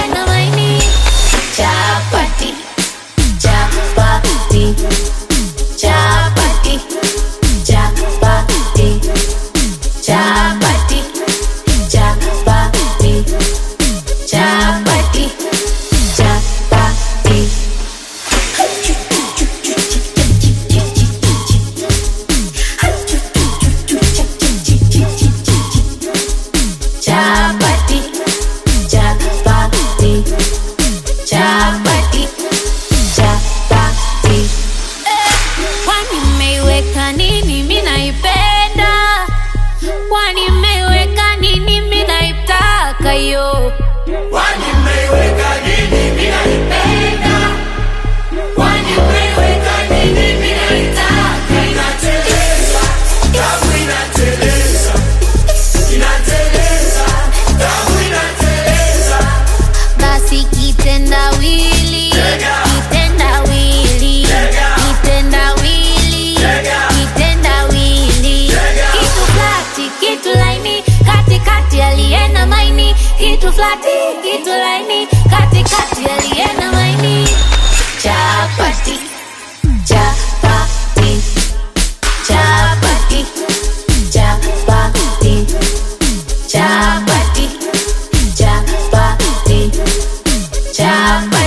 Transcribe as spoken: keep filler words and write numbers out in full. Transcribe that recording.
aliena maini. Chapati, chapati, chapati, chapati, chapati, chapati, chapati, chapati. Chapati, chapati, chapati, chapati. Kwani mmeiweka nini mimi naipenda? Kwani mmeiweka nini mimi naitaka yo? Kwani mmeiweka nini mimi naipenda? Kwani mmeiweka nini mimi naitaka? Inateleza, damu inateleza, inateleza, damu inateleza. Basi kitendawili, kitendawili, kitendawili, kitendawili. Kitu flati, kitu laini, katikati aliena maini. Kitu flati, kitu laini, katikati aliena maini. Chapati, chapati, chapati, chapati, chapati, chapati, chapati.